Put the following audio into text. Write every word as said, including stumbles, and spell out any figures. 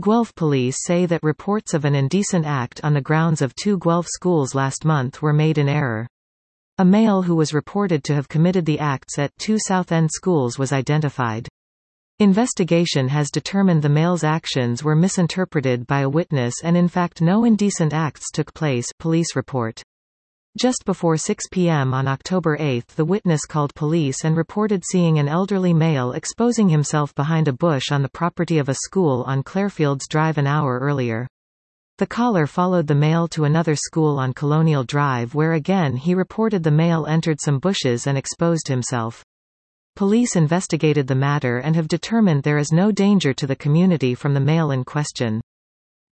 Guelph police say that reports of an indecent act on the grounds of two Guelph schools last month were made in error. A male who was reported to have committed the acts at two Southend schools was identified. Investigation has determined the male's actions were misinterpreted by a witness and in fact no indecent acts took place, police report. Just before six p m on October eighth, the witness called police and reported seeing an elderly male exposing himself behind a bush on the property of a school on Clarefields Drive an hour earlier. The caller followed the male to another school on Colonial Drive where again he reported the male entered some bushes and exposed himself. Police investigated the matter and have determined there is no danger to the community from the male in question.